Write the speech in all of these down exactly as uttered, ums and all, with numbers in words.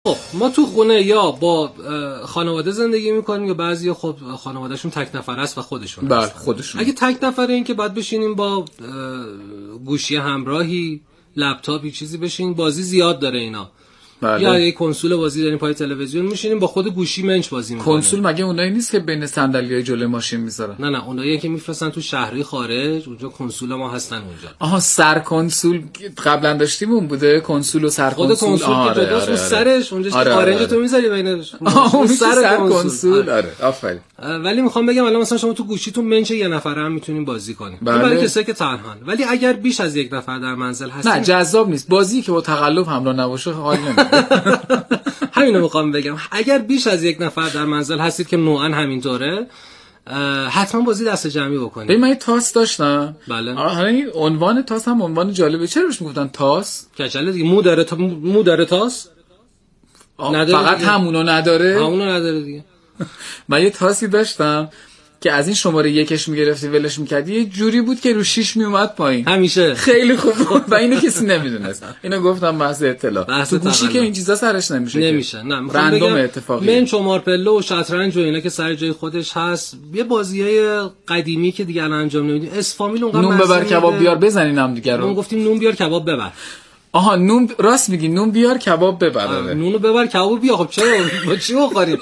خب ما تو خونه یا با خانواده زندگی میکنیم یا بعضیا خب خانوادهشون تک نفر است و خودشون بله خودشون. اگه تک نفره این که بعد بشینیم با گوشی همراهی لپتاپی چیزی بشین، بازی زیاد داره اینا. بله. یا یه کنسول بازی داریم پای تلویزیون میشینیم با خود گوشی منچ بازی میکنیم. کنسول مگه اونایی نیست که بین صندلیای جلوی ماشین میذارن؟ نه نه اونایی که میفرستن تو شهری خارج، اونجا کنسول ما هستن اونجا. آها سر کنسول قبلا داشتیم اون بوده، کنسول و سر کنسول. خود کنسول آره که جداست، آره اون سرش اونجا آره خارج آره. تو میذاری بینش. اون سر, سر کنسول. آره آفرین. ولی میخوام بگم الان مثلا شما تو گوشیتون منچ یه نفره هم میتونین بازی کنین. بله. برای کسایی که تنهان. ولی اگر بیش از یک نفر در منزل هستین نه جذاب نیست. بازی که با تقلب همراه نباشه حال نمیده. همینو میخوام بگم، اگر بیش از یک نفر در منزل هستید که نوعا همینطوره، حتما بازی دست جمعی بکنید. ببین من یه تاس داشتم. بله. حالا این عنوان تاس هم عنوان جالبه. چرا بهش میگفتن تاس؟ کچله دیگه. مو داره تا... مو داره تاس؟ نداره فقط دیگه. همونو نداره؟ همونو نداره دیگه. من یه تاسی داشتم که از این شماره یکش میگرفتی ولش میکردی، یه جوری بود که رو شیش میومد پایین همیشه. خیلی خوب بود و اینو کسی نمیدونست. اینو گفتم محض اطلاع. تو گوشی که این چیزا سرش نمیشه. نمیشه. نه میخوام بگم اتفاقی. من چمار پله و شطرنج و اینا که سر جای خودش هست، یه بازیای قدیمی که دیگه الان انجام نمیدیم. اسفامیل اونقدر نون ببر کباب بیار بزنینم دیگه رو. ما گفتیم نون بیار کباب ببر. آها نون راست میگی، نون بیار کباب ببر. نونو ببر کباب بیا. خب چرا با چی بخوریم؟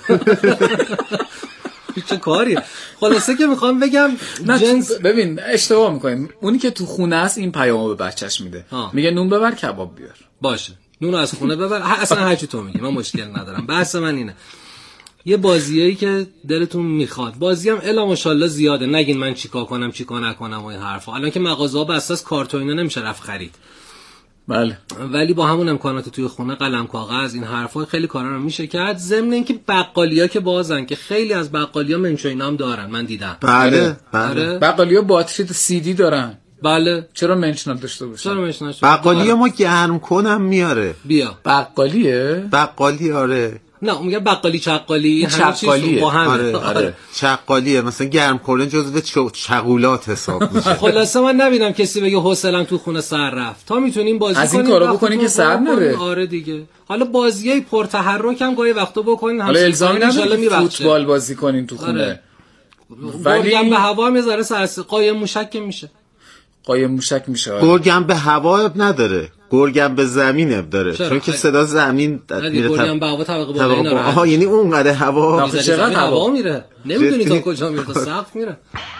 چه کاری؟ خلاصه که میخوام بگم جنس ببین اشتباه میکنیم. اونی که تو خونه است این پیامو به بچهش میده. ها. میگه نون ببر کباب بیار. باشه نونو از خونه ببر. اصلا هر چی تو میگی من مشکل ندارم. بحث من اینه یه بازیایی که دلتون میخواد. بازی هم الا ماشاءالله زیاده، نگین من چیکار کنم چیکار نکنم و این حرفا. الان که مغازه‌ها بسته است کارتون نمیشه رفت خرید. بله. ولی با همون امکانات توی خونه قلم کاغذ این حرفا خیلی کارا رو میشه کرد. ضمن اینکه بقالیا که بازن که خیلی از بقالیا منچو اینا هم دارن، من دیدم. بله بله. بقالیا باتری سی دی دارن. بله. چرا منچ نداشته باشه؟ چرا منچ نداشته؟ بقالیا ما گرم کنم میاره. بیا. بقالیه؟ بقالی آره. نه میگم بقالی چقالی همه چیز با هم. آره آره چقالیه، مثلا گرم کردن جزو چغولات حساب میشه. خلاصه من نبینم کسی بگه حوصله‌ام تو خونه سر رفت. تا میتونین بازی کنین، از این کارو بکنین که سر نره. آره دیگه. حالا بازیای پرتحرک هم گاهی وقتا بکنین. حالا الزامی نداره فوتبال بازی کنین تو خونه. آره. ولی گرگم به هوا هم یه ذره سرس قایم موشک میشه. قایم موشک میشه. گرگم به هوا اب نداره، گرگم به زمین اب داره، چون که صدا زمین میره. گرگم به هوا طبقه بالا اینا. آها یعنی اونقدر هوا چقدر هوا میره نمیدونی تا کجا میره، تا سقف میره.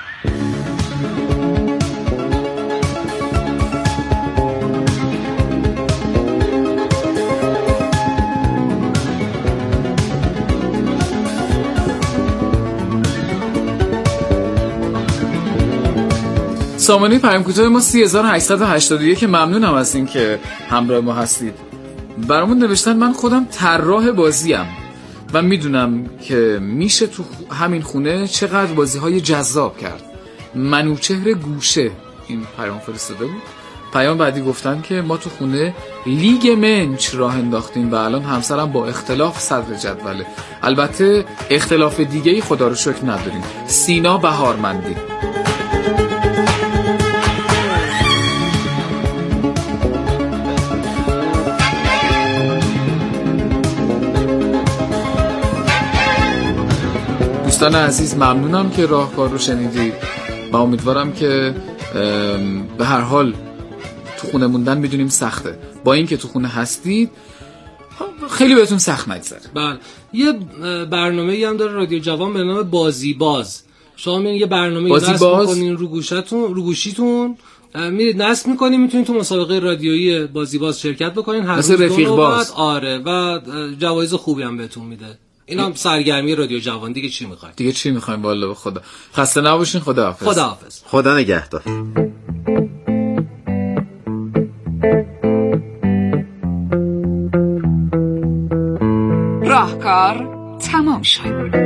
سامانه پیام کوتاه ما سه هزار و هشتصد و هشتاد و یک که ممنونم از این که همراه ما هستید. برامون نوشتن من خودم طراح بازیم و میدونم که میشه تو همین خونه چقدر بازی‌های جذاب کرد. منوچهر گوشه این پیام فرستاده بود. پیام بعدی گفتن که ما تو خونه لیگ منچ راه انداختیم و الان همسرم با اختلاف صدر جدوله. البته اختلاف دیگه‌ای خدا رو شکر نداریم. سینا بهارمندی. دوستان عزیز ممنونم که راهکار رو شنیدید و امیدوارم که به هر حال تو خونه موندن میدونیم سخته، با اینکه تو خونه هستید خیلی بهتون سخت نگذره. بله. یه برنامه‌ای هم داره رادیو جوان به نام بازی باز. شما میرین یه برنامه نصب می‌کنین رو گوشتون رو گوشیتون میرید نصب می‌کنین، میتونید تو مسابقه رادیویی بازی باز شرکت بکنین. هر روز رفیق باز. آره و جوایز خوبی هم بهتون میده. این هم سرگرمی رادیو جوان. دیگه چی میخواید؟ دیگه چی میخوایم والله به خدا. خسته نباشین. خدا حافظ. خدا حافظ. خدا نگهدار. راهکار تمام شد.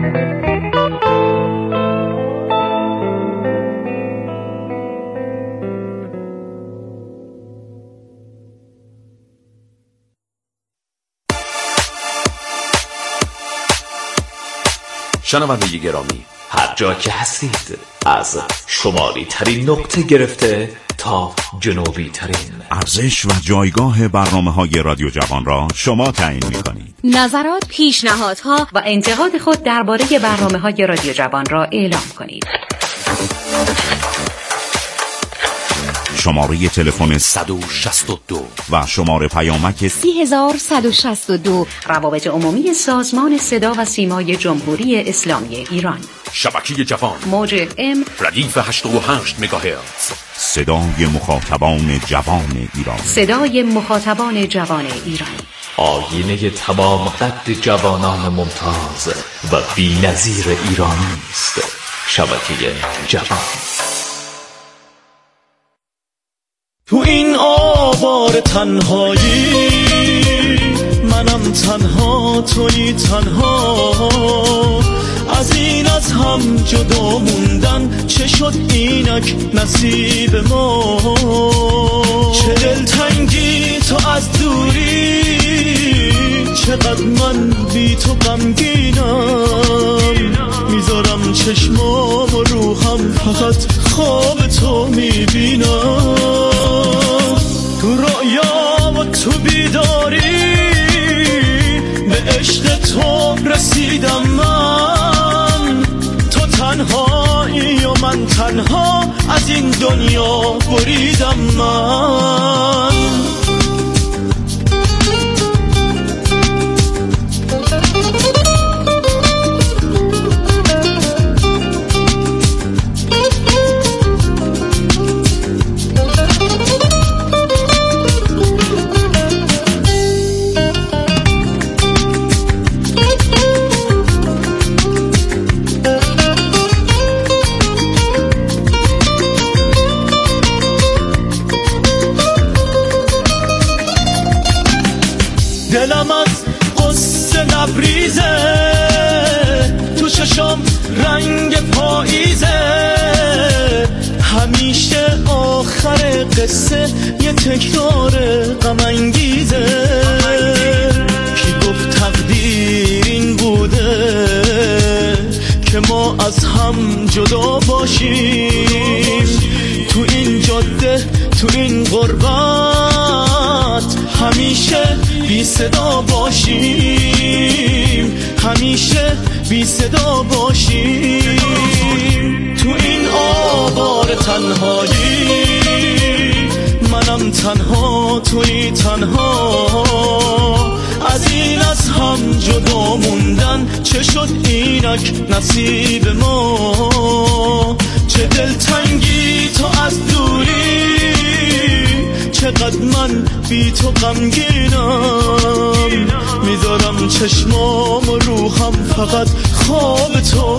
شنونده گرامی، هر جا که هستید از شمالی ترین نقطه گرفته تا جنوبی ترین. ارزش و جایگاه برنامه‌های رادیو جوان را شما تعیین می‌کنید. نظرات، پیشنهادها و انتقاد خود درباره برنامه‌های رادیو جوان را اعلام کنید. شماره تلفن صد و شصت و دو و شماره پیامک سی هزار صد و شصت و دو. روابط عمومی سازمان صدا و سیمای جمهوری اسلامی ایران. شبکه جوان، موج ام ردیف هشتاد و هشت مگاهرتز. صدای مخاطبان جوان ایران. صدای مخاطبان جوان ایران. آینه تمام قد جوانان ممتاز و بی‌نظیر ایرانی است. شبکه جوان. تو این آوار تنهایی منم تنها، تویی تنها، از این از هم جدا موندن چه شد اینک نصیب ما. چه دلتنگی تو از دوری، چقدر من بی تو غمگینم، میذارم چشمام و روحم فقط خواب تو میبینم. تو رویا و تو بیداری به عشق تو رسیدم من. تو تنهایی و من تنها از این دنیا بریدم من. دلم از قصه لبریزه، تو چشم رنگ پاییزه، همیشه آخر قصه یه تکرار غم انگیزه. کی گفت تقدیر این بوده که ما از هم جدا باشیم؟ تو این جاده، تو این غربت همیشه بی صدا باشیم، همیشه بی صدا باشیم. تو این آوار تنهایی منم تنها، تویی تنها، از این از هم جدا موندن چه شد اینک نصیب ما. چه دلتنگی تو از دوری، چقدر من بی تو غمگینم، میذارم چشمام و روحم فقط خواب تو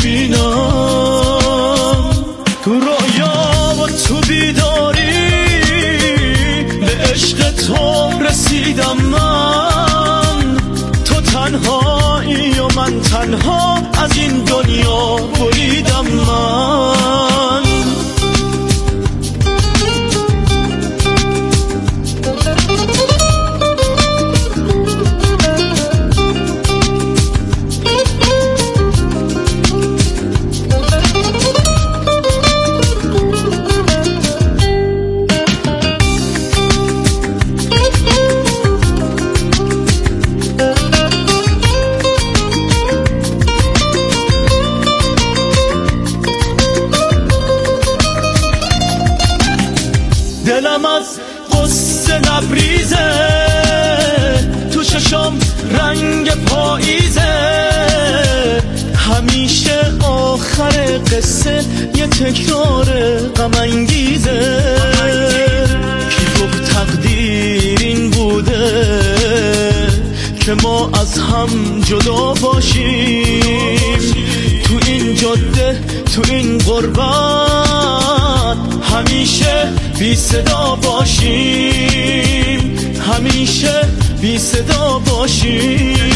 میبینم. تو رویا و تو بیداری به عشق تو رسیدم من. تو تنهایی و من تنها از این دنیا بریدم من. دلم از قصه لبریزه، تو چشم رنگ پاییزه، همیشه آخر قصه یه تکرار غم انگیزه. کی گفت تقدیر این بوده که ما از هم جدا باشیم؟ تو این جاده، تو این غربت همیشه بی صدا باشیم، همیشه بی صدا باشیم.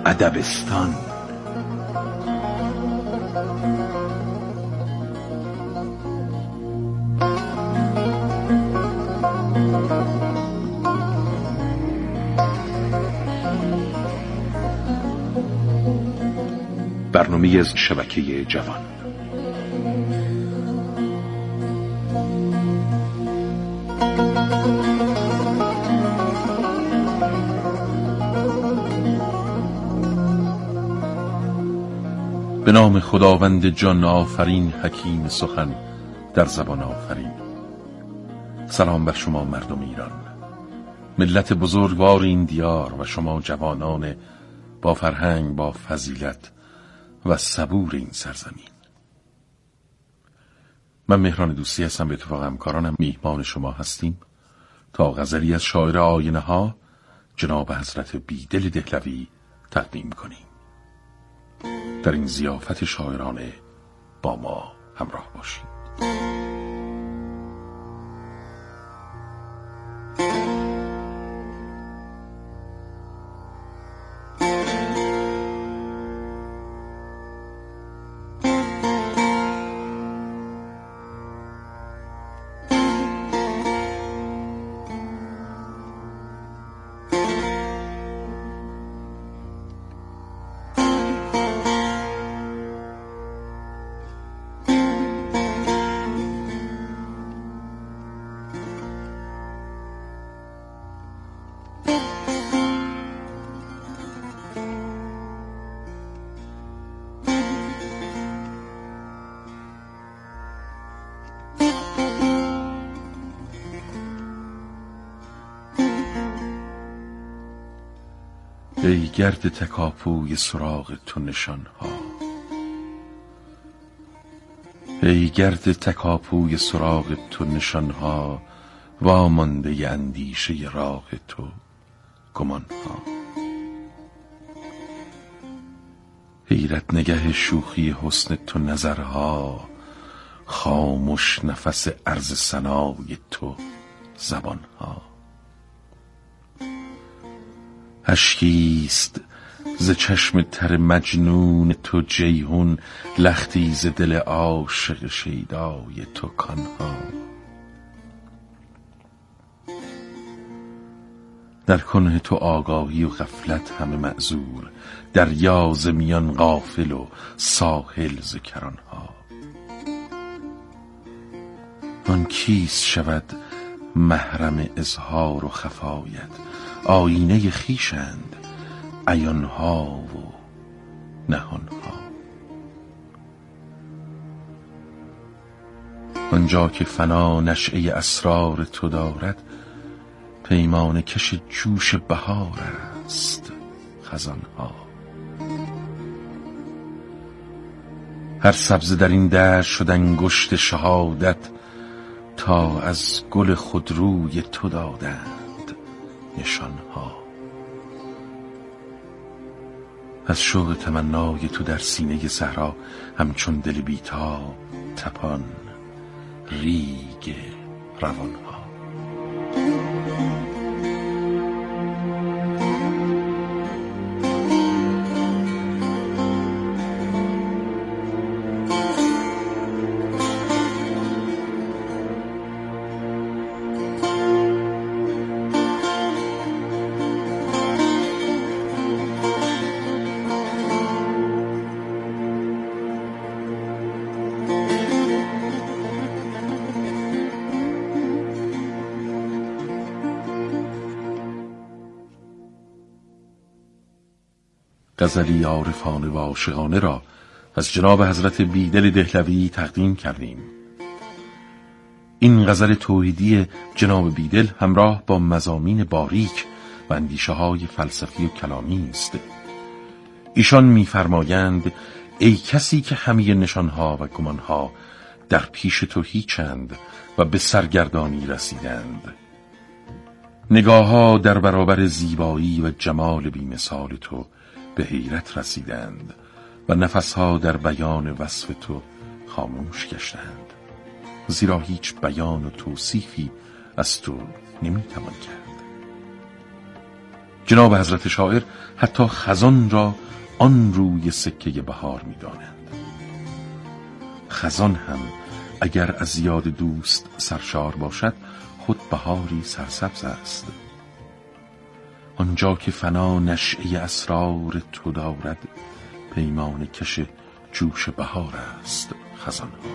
ادبستان. برنامه از شبکه جوان. به نام خداوند جان آفرین، حکیم سخن در زبان آفرین. سلام بر شما مردم ایران، ملت بزرگوار این دیار و شما جوانان با فرهنگ، با فضیلت و صبور این سرزمین. من مهران دوستی هستم، به اتفاق همکارانم میهمان شما هستیم تا غزلی از شاعر آینه ها جناب حضرت بیدل دهلوی تقدیم کنیم. در این ضیافت شاعرانه با ما همراه باشید. ای گرد تکاپوی سراغ تو نشان ها، ای گرد تکاپوی سراغ تو نشان ها، وامانده اندیشه راه تو گمان ها. حیرت نگه شوخی حسن تو نظرها، خاموش نفس عرض ثنای تو زبان ها. اشکیست ز چشم تر مجنون تو جیحون، لختی ز دل عاشق شیدای تو کانها. در کنه تو آگاهی و غفلت همه معذور، دریا ز میان غافل و ساحل ز کرانها. آن کیست شود محرم اظهار و خفایت، آینه خویشند عیانها و نهانها. آنجا که فنا نشأه اسرار تو دارد، پیمانه کش جوش بهار است خزانها. هر سبزه در این دشت شد انگشت شهادت، تا از گل خودروی تو دادند نشانها. از شوق تمنای تو در سینه صحرا، همچون دل بیتاب تپان ریگ روانها. غزلی عارفانه و عاشقانه را از جناب حضرت بیدل دهلوی تقدیم کردیم. این غزل توحیدی جناب بیدل همراه با مضامین باریک و اندیشه های فلسفی و کلامی است. ایشان می‌فرمایند ای کسی که همه نشانها و گمانها در پیش تو هیچند و به سرگردانی رسیدند. نگاه‌ها در برابر زیبایی و جمال بی‌مثال تو به حیرت رسیدند و نفسها در بیان وصف تو خاموش گشتند، زیرا هیچ بیان و توصیفی از تو نمیتوان کرد. جناب حضرت شاعر حتی خزان را آن روی سکه بهار می دانند. خزان هم اگر از یاد دوست سرشار باشد خود بهاری سرسبز است. آنجا که فنا نشعه اسرار تو دارد، پیمان کش جوش بهار است خزان ها.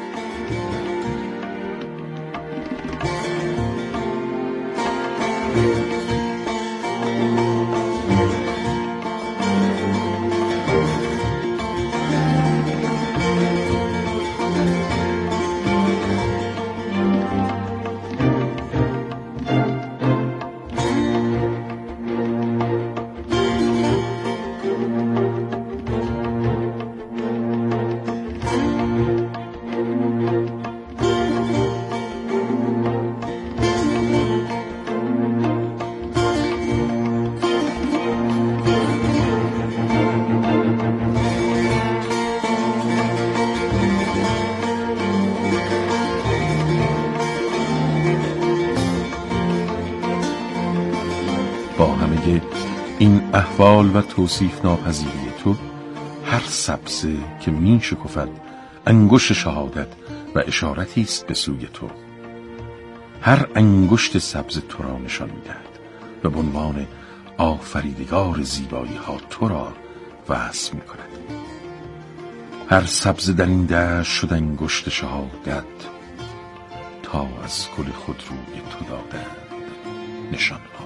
این احوال و توصیف ناپذیری تو، هر سبزه که می شکفد انگشت شهادت و اشارتی است به سوی تو. هر انگشت سبز تو را نشان می‌دهد و به عنوان آفریدگار زیبایی ها تو را وصف می‌کند. هر سبز در این دشت شد انگشت شهادت، تا از گل خود روی تو دادند نشان ها.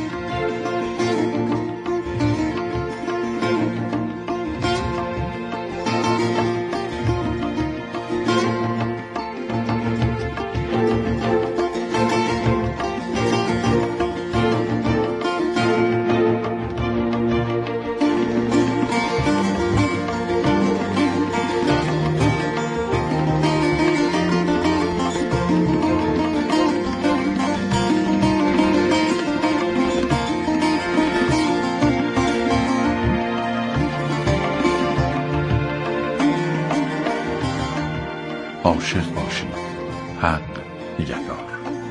عاشق باشید، حق نگهدار.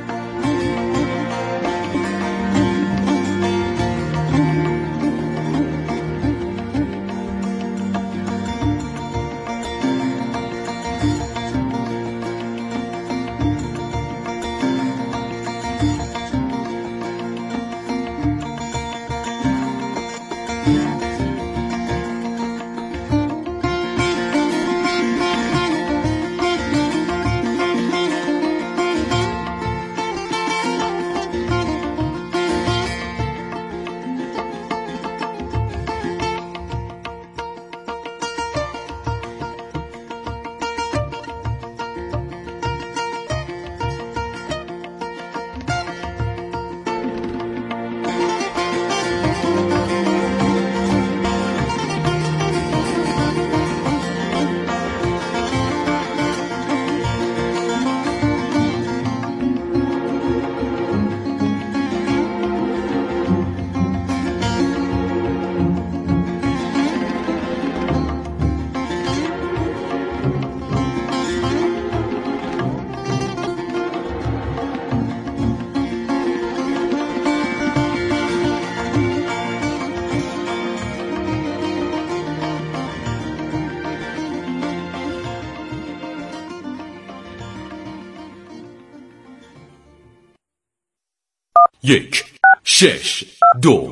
یک شش دو.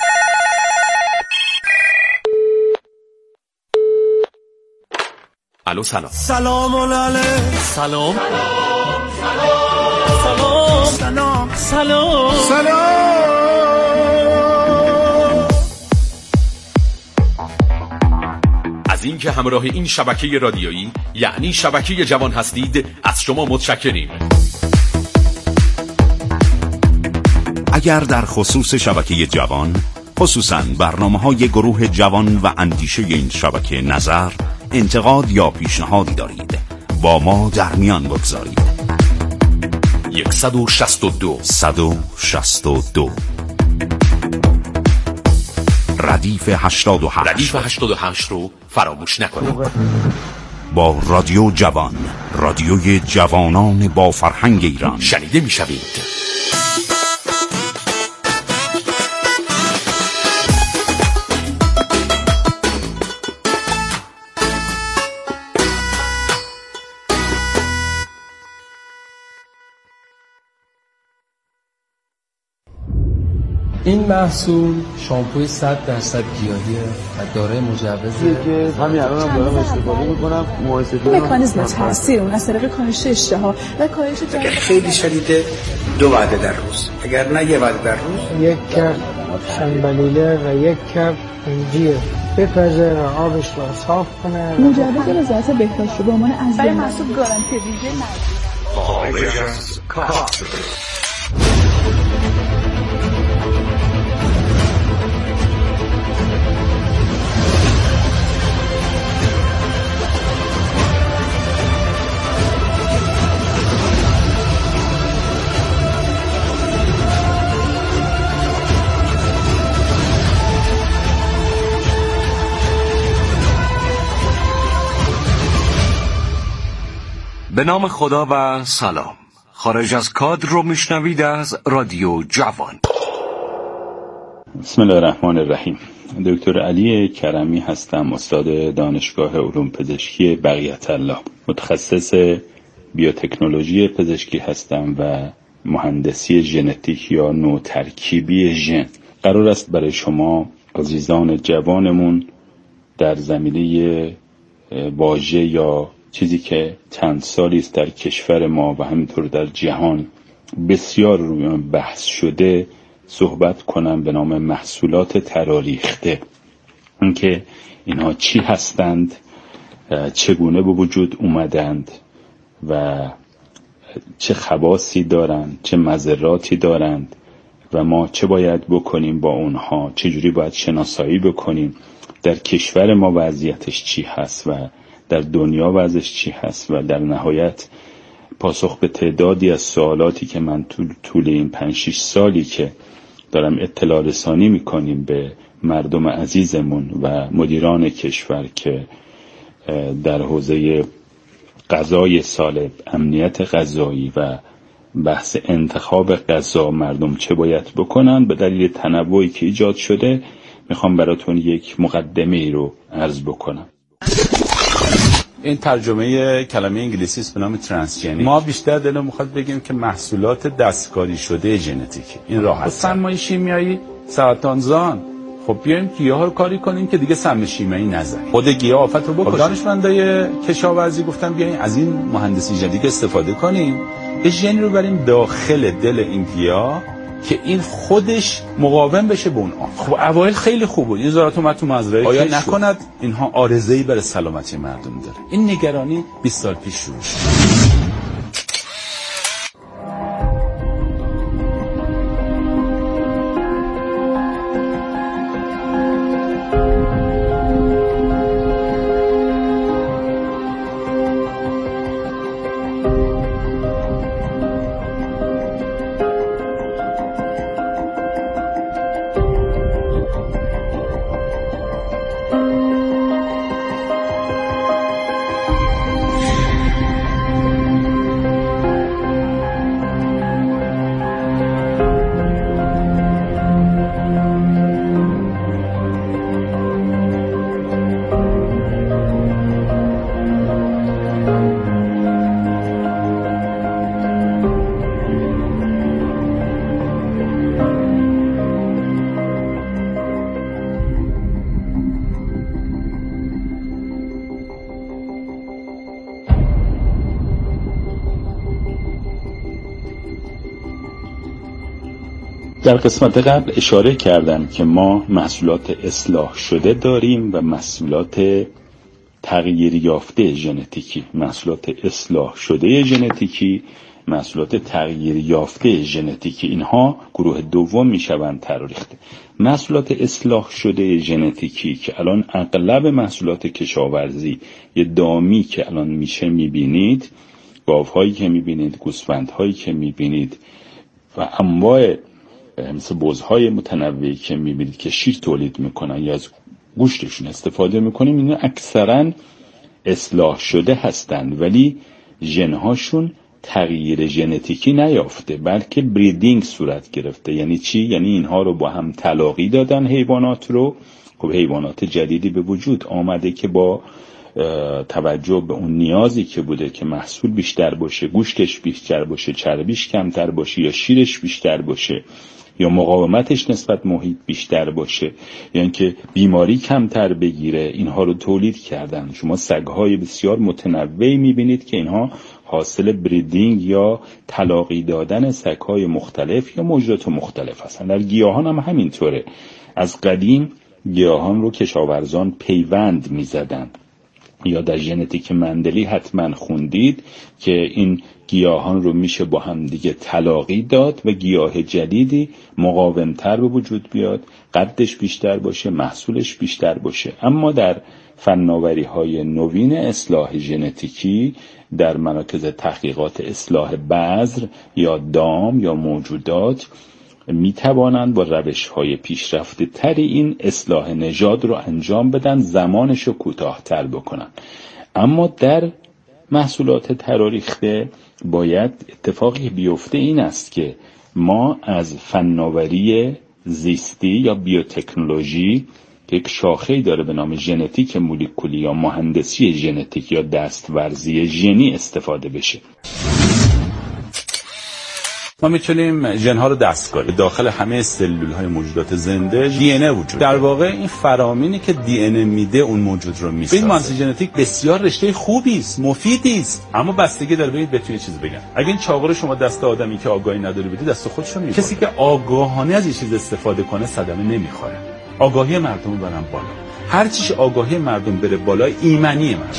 الو سلام. سلام علیکم. سلام. سلام سلام سلام سلام. از اینکه همراه این شبکه رادیویی یعنی شبکه جوان هستید از شما متشکریم. اگر در خصوص شبکه جوان، خصوصاً برنامه‌های گروه جوان و اندیشه این شبکه نظر، انتقاد یا پیشنهادی دارید، با ما در میان بگذارید. صد و شصت و دو صد و شصت و دو ردیف هشتاد و هشت ردیف هشتاد و هشت رو فراموش نکنید. با رادیو جوان، رادیوی جوانان با فرهنگ ایران شنیده میشوید. این محصول شامپوی صد درصد گیاهیه و دارای مجوزه که همین الان هم دارم استفاده میکنم. مکانیزم تاثیر اون از طریق کاهش اشتها و کاهش جلد خیلی شدیده دو وعده در روز، اگر نه یه وعده در روز. یک کف شنبلیله و یک کف انجیر بپزه و آبش رو صاف کنه. مجوز وزارت بهداشت رو به عنوان از برای محصول گارانتی ویژه خارج از کار. به نام خدا و سلام. خارج از کادر رو میشنوید از رادیو جوان. بسم الله الرحمن الرحیم. دکتر علی کرمی هستم، استاد دانشگاه علوم پزشکی بقیت الله. متخصص بیوتکنولوژی پزشکی هستم و مهندسی ژنتیک یا نوترکیبی ژن. قرار است برای شما عزیزان جوانمون در زمینه واژه یا چیزی که چند سالی است در کشور ما و همینطور در جهان بسیار روی بحث شده صحبت کنم به نام محصولات تراریخته. اینکه اینها چی هستند، چگونه به وجود اومدند و چه خواصی دارند، چه مضراتی دارند و ما چه باید بکنیم با اونها، چجوری باید شناسایی بکنیم، در کشور ما وضعیتش چی هست و در دنیا وضعش چی هست و در نهایت پاسخ به تعدادی از سوالاتی که من طول, طول این پنج شش سالی که دارم اطلاع رسانی میکنیم به مردم عزیزمون و مدیران کشور که در حوزه غذای سالم، امنیت غذایی و بحث انتخاب غذا مردم چه باید بکنن، به دلیل تنوعی که ایجاد شده میخوام براتون یک مقدمه ای رو عرض بکنم. این ترجمه کلمه انگلیسی است به نام ترانسژنیک. ما بیشتر دلمون میخواد بگیم که محصولات دستکاری شده ژنتیکی. این راحت. سم شیمیایی سرطانزان. خب بیایم گیاها رو کاری کنیم که دیگه سم شیمیایی نزنیم. خود گیاه آفت رو بکشه. دانشمندای کشاورزی گفتن بیاین از این مهندسی ژنتیک استفاده کنیم. یه ژن رو بریم داخل دل این گیاه که این خودش مقاوم بشه به اون آب. خب اوایل خیلی خوب بود. این ذرات اومد تو مزرعه آیا نکند اینها عارضه‌ای برای سلامتی مردم داره. این نگرانی بیست سال پیش شروع شد. در قسمت قبل اشاره کردم که ما محصولات اصلاح شده داریم و محصولات تغییر یافته ژنتیکی. محصولات اصلاح شده ژنتیکی، محصولات تغییر یافته ژنتیکی، اینها گروه دوم میشوند تراریخته. محصولات اصلاح شده ژنتیکی که الان اغلب محصولات کشاورزی، یه دامی که الان میشه میبینید، گاوهایی که میبینید، گوسفندهایی که میبینید و انواع مثل بزهای متنوعی که میبینید که شیر تولید میکنن یا از گوشتشون استفاده میکنیم، اینا اکثرا اصلاح شده هستند ولی ژنهاشون تغییر ژنتیکی نیافته بلکه بریدینگ صورت گرفته. یعنی چی؟ یعنی اینها رو با هم تلاقی دادن حیوانات رو. خب حیوانات جدیدی به وجود آمده که با توجه به اون نیازی که بوده که محصول بیشتر باشه، گوشتش بیشتر باشه، چربیش کمتر باشه، یا شیرش بیشتر باشه، یا مقاومتش نسبت محیط بیشتر باشه، یا یعنی اینکه بیماری کمتر بگیره، اینها رو تولید کردن. شما سگ‌های بسیار متنوعی می‌بینید که اینها حاصل بریدینگ یا تلاقی دادن سگ‌های مختلف یا موجودات مختلف هستند. در گیاهان هم همینطوره. از قدیم گیاهان رو کشاورزان پیوند می‌زدن، یا در ژنتیک مندلی حتما خوندید که این گیاهان رو میشه با هم دیگه تلاقی داد و گیاه جدیدی مقاومتر به وجود بیاد، قدش بیشتر باشه، محصولش بیشتر باشه. اما در فناوری های نوین اصلاح ژنتیکی در مراکز تحقیقات اصلاح بذر یا دام یا موجودات می توانند با روش های پیشرفته تری این اصلاح نژاد رو انجام بدن، زمانش رو کوتاه‌تر بکنن. اما در محصولات تراریخته باید اتفاقی بیفته این است که ما از فناوری زیستی یا بیوتکنولوژی که یک شاخه‌ای داره به نام ژنتیک مولکولی یا مهندسی ژنتیک یا دستورزی ژنی استفاده بشه. ما میتونیم ژن‌ها رو دستکاری داخل همه سلول‌های موجودات زنده دی ان ای وجود. در واقع این فرامینی که دی ان ای میده اون موجود رو میسازه. این مهندسی ژنتیک بسیار رشته خوبی است، مفیدی است، اما بستگی داره ببینید بتونه چیز بگم. اگه این چاقو رو شما دست آدمی که آگاهی نداره بدید، دست خودش رو می‌بره. کسی که آگاهانه از این چیز استفاده کنه صدمه نمیخوره. آگاهی مردم رو برن بالا. هر چیش آگاهی مردم بره بالا، ایمنی مردم.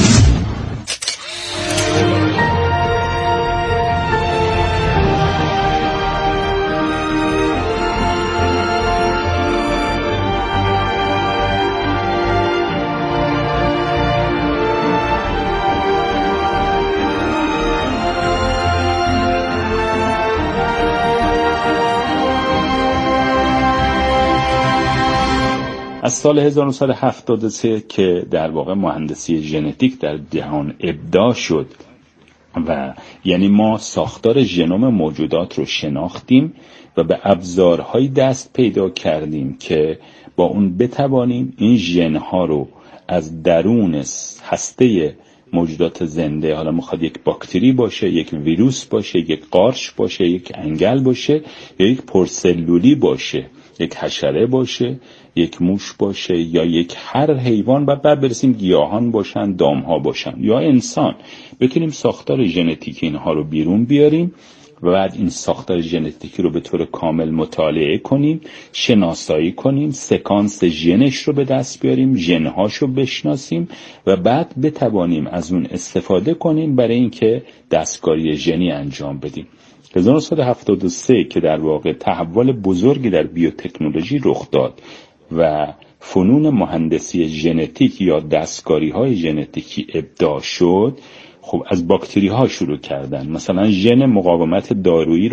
از سال هزار و نهصد و هفتاد و سه که در واقع مهندسی ژنتیک در جهان ابداع شد و یعنی ما ساختار ژنوم موجودات رو شناختیم و به ابزارهای دست پیدا کردیم که با اون بتوانیم این ژن‌ها رو از درون هسته موجودات زنده، حالا میخواد یک باکتری باشه، یک ویروس باشه، یک قارچ باشه، یک انگل باشه، یا یک پرسلولی باشه، یک حشره باشه، یک موش باشه، یا یک هر حیوان، و بعد برسیم گیاهان باشن، دامها باشن یا انسان، بتونیم ساختار ژنتیکی اینها رو بیرون بیاریم و بعد این ساختار ژنتیکی رو به طور کامل مطالعه کنیم، شناسایی کنیم، سکانس ژنش رو به دست بیاریم، ژنهاش رو بشناسیم و بعد بتوانیم از اون استفاده کنیم برای اینکه دستکاری ژنی انجام بدیم. هزار و نهصد و هفتاد و سه که در واقع تحول بزرگی در بیوتکنولوژی رخ داد و فنون مهندسی ژنتیک یا دستکاری های ژنتیکی ابداع شد، خب از باکتری ها شروع کردن. مثلا ژن مقاومت دارویی